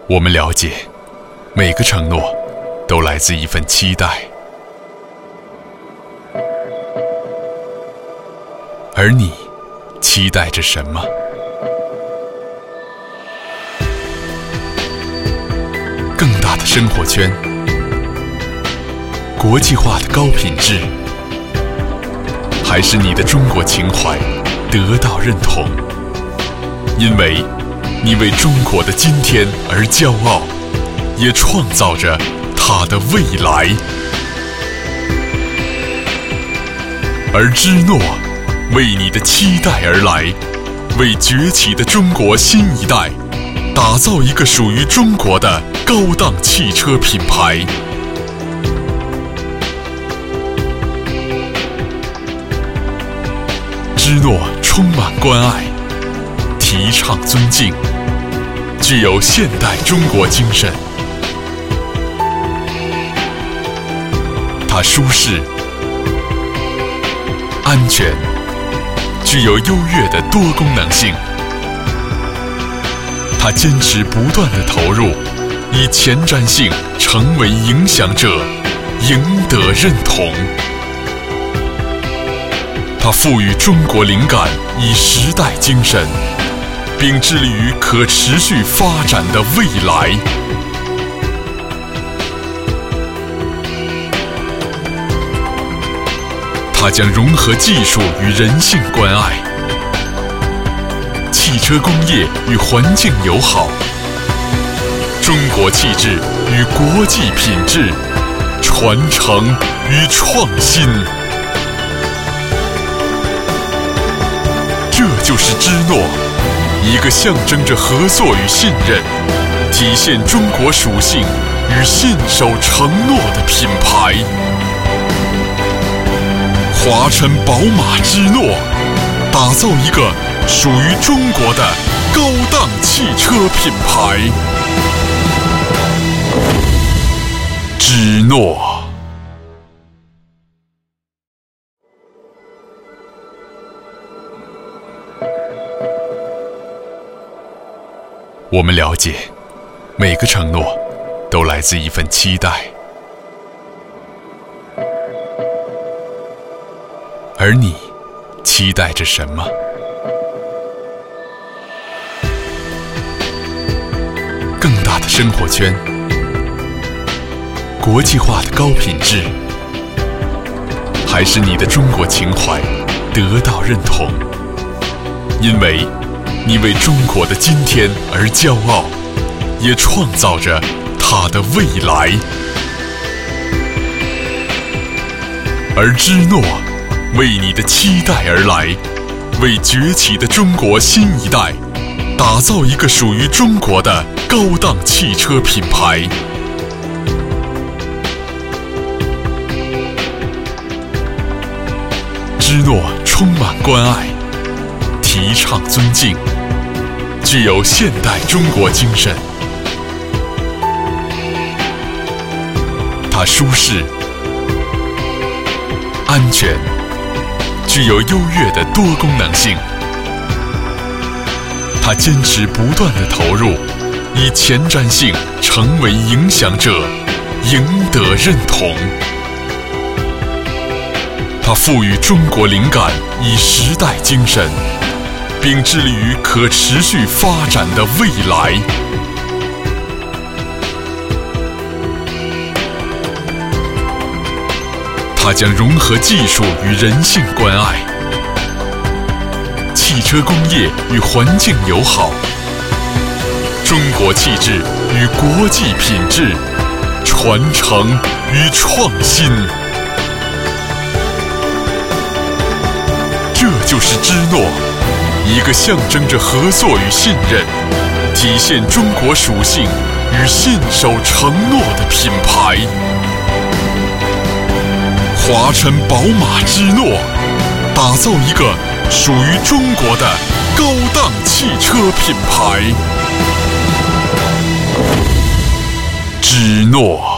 我们了解，每个承诺都来自一份期待，而你期待着什么？更大的生活圈，国际化的高品质，还是你的中国情怀得到认同？因为你为中国的今天而骄傲，也创造着它的未来。而芝诺为你的期待而来，为崛起的中国新一代打造一个属于中国的高档汽车品牌。芝诺充满关爱，提倡尊敬，具有现代中国精神。它舒适、安全，具有优越的多功能性。它坚持不断的投入，以前瞻性成为影响者，赢得认同。它赋予中国灵感，以时代精神，并致力于可持续发展的未来。它将融合技术与人性关爱，汽车工业与环境友好，中国气质与国际品质，传承与创新。这就是芝诺，一个象征着合作与信任，体现中国属性与信守承诺的品牌。华晨宝马芝诺，打造一个属于中国的高档汽车品牌。芝诺。我们了解，每个承诺都来自一份期待，而你期待着什么？更大的生活圈，国际化的高品质，还是你的中国情怀得到认同？因为你为中国的今天而骄傲，也创造着它的未来。而芝诺为你的期待而来，为崛起的中国新一代打造一个属于中国的高档汽车品牌。芝诺充满关爱，提倡尊敬，具有现代中国精神。它舒适、安全，具有优越的多功能性。它坚持不断的投入，以前瞻性成为影响者，赢得认同。它赋予中国灵感，以时代精神，并致力于可持续发展的未来。它将融合技术与人性关爱，汽车工业与环境友好，中国气质与国际品质，传承与创新。这就是芝诺，一个象征着合作与信任，体现中国属性与信守承诺的品牌。华晨宝马芝诺，打造一个属于中国的高档汽车品牌。芝诺。